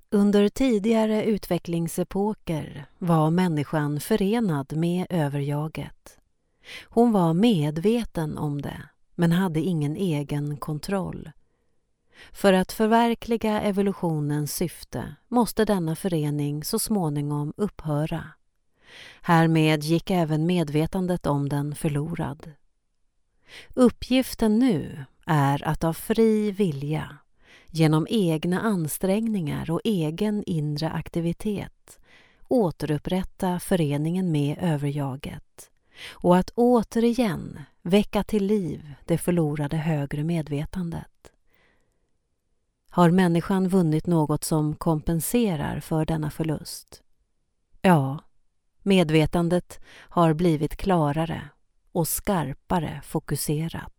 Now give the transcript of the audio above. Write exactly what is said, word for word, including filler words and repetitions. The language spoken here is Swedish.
Under tidigare utvecklingsepoker var människan förenad med överjaget. Hon var medveten om det, men hade ingen egen kontroll. För att förverkliga evolutionens syfte måste denna förening så småningom upphöra. Härmed gick även medvetandet om den förlorad. Uppgiften nu är att av fri vilja, genom egna ansträngningar och egen inre aktivitet, återupprätta föreningen med överjaget och att återigen väcka till liv det förlorade högre medvetandet. Har människan vunnit något som kompenserar för denna förlust? Ja, medvetandet har blivit klarare och skarpare fokuserat.